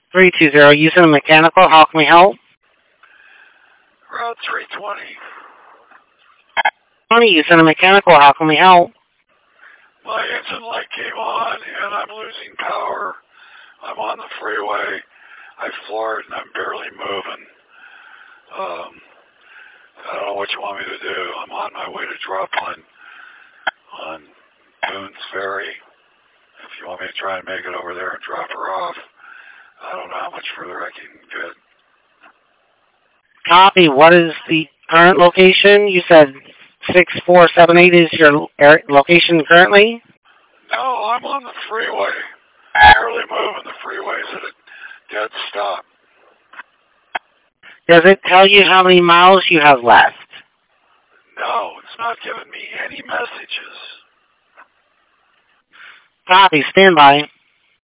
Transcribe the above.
320, using a mechanical. How can we help? Route 320. 20, using a mechanical. How can we help? My engine light came on and I'm losing power. I'm on the freeway. I floored and I'm barely moving. I don't know what you want me to do. I'm on my way to drop on Boone's Ferry. If you want me to try and make it over there and drop her off, I don't know how much further I can get. Copy. What is the current location? You said 6478 is your location currently? No, I'm on the freeway. Barely moving. The freeway's at a dead stop. Does it tell you how many miles you have left? No, it's not giving me any messages. Copy. Stand by.